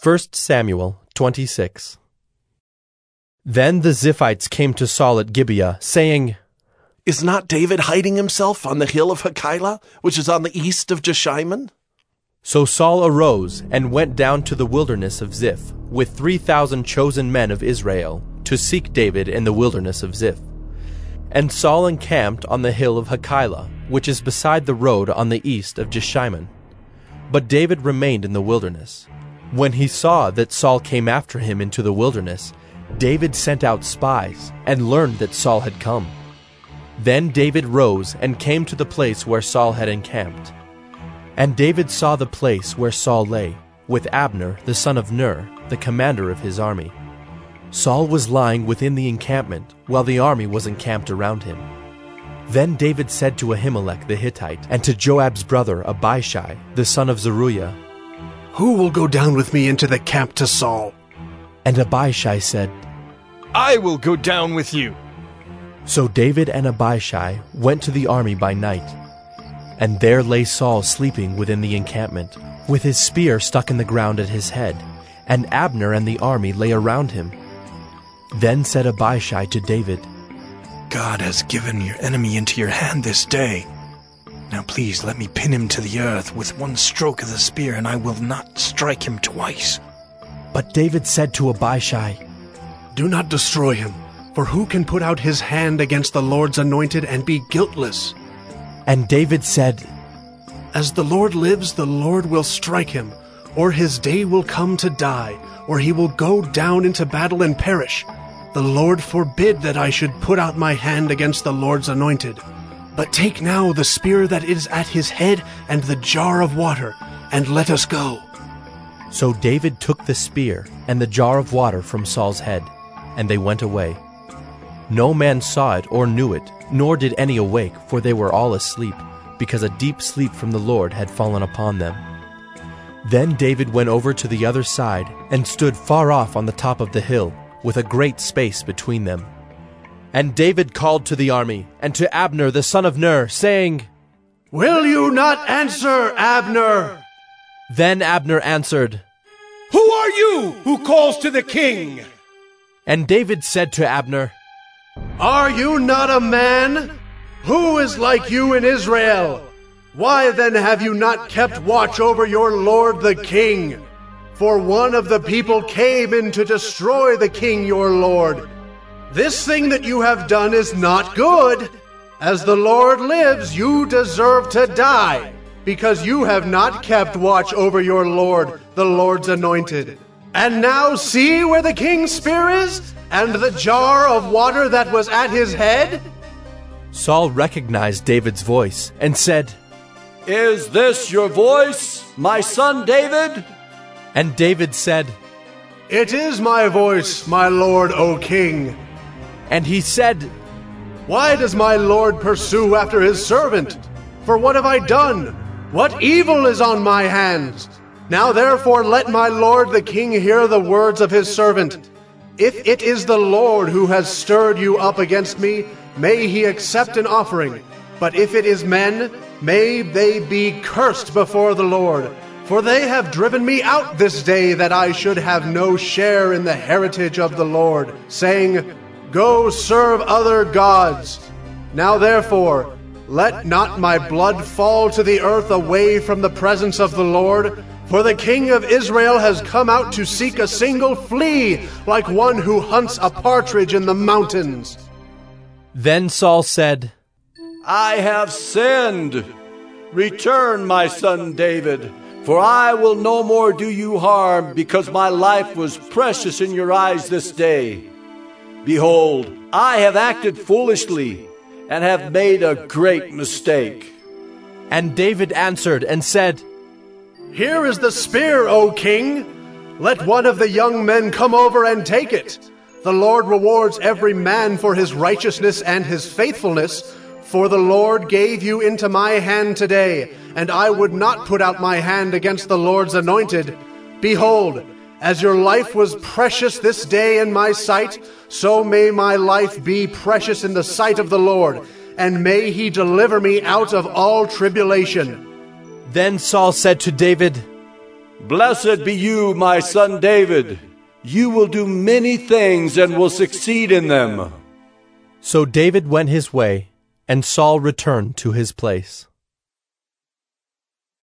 1 Samuel 26. Then the Ziphites came to Saul at Gibeah, saying, Is not David hiding himself on the hill of Hachilah, which is on the east of Jeshimon? So Saul arose and went down to the wilderness of Ziph with 3,000 chosen men of Israel to seek David in the wilderness of Ziph. And Saul encamped on the hill of Hachilah, which is beside the road on the east of Jeshimon. But David remained in the wilderness. When he saw that Saul came after him into the wilderness, David sent out spies and learned that Saul had come. Then David rose and came to the place where Saul had encamped. And David saw the place where Saul lay, with Abner the son of Ner, the commander of his army. Saul was lying within the encampment, while the army was encamped around him. Then David said to Ahimelech the Hittite, and to Joab's brother Abishai, the son of Zeruiah, Who will go down with me into the camp to Saul? And Abishai said, I will go down with you. So David and Abishai went to the army by night. And there lay Saul sleeping within the encampment, with his spear stuck in the ground at his head, and Abner and the army lay around him. Then said Abishai to David, God has given your enemy into your hand this day. Now please let me pin him to the earth with one stroke of the spear, and I will not strike him twice. But David said to Abishai, Do not destroy him, for who can put out his hand against the Lord's anointed and be guiltless? And David said, As the Lord lives, the Lord will strike him, or his day will come to die, or he will go down into battle and perish. The Lord forbid that I should put out my hand against the Lord's anointed. But take now the spear that is at his head and the jar of water, and let us go. So David took the spear and the jar of water from Saul's head, and they went away. No man saw it or knew it, nor did any awake, for they were all asleep, because a deep sleep from the Lord had fallen upon them. Then David went over to the other side, and stood far off on the top of the hill, with a great space between them. And David called to the army, and to Abner the son of Ner, saying, Will you not answer, Abner? Then Abner answered, Who are you who calls to the king? And David said to Abner, Are you not a man? Who is like you in Israel? Why then have you not kept watch over your lord the king? For one of the people came in to destroy the king your lord. This thing that you have done is not good. As the Lord lives, you deserve to die, because you have not kept watch over your lord, the Lord's anointed. And now see where the king's spear is, and the jar of water that was at his head? Saul recognized David's voice, and said, Is this your voice, my son David? And David said, It is my voice, my lord, O king. And he said, Why does my lord pursue after his servant? For what have I done? What evil is on my hands? Now therefore let my lord the king hear the words of his servant. If it is the Lord who has stirred you up against me, may he accept an offering. But if it is men, may they be cursed before the Lord. For they have driven me out this day, that I should have no share in the heritage of the Lord, saying, Go serve other gods. Now therefore, let not my blood fall to the earth away from the presence of the Lord, for the king of Israel has come out to seek a single flea, like one who hunts a partridge in the mountains. Then Saul said, I have sinned. Return, my son David, for I will no more do you harm, because my life was precious in your eyes this day. Behold, I have acted foolishly, and have made a great mistake. And David answered and said, Here is the spear, O king. Let one of the young men come over and take it. The Lord rewards every man for his righteousness and his faithfulness, for the Lord gave you into my hand today, and I would not put out my hand against the Lord's anointed. Behold, as your life was precious this day in my sight, so may my life be precious in the sight of the Lord, and may he deliver me out of all tribulation. Then Saul said to David, Blessed be you, my son David. You will do many things and will succeed in them." So David went his way, and Saul returned to his place.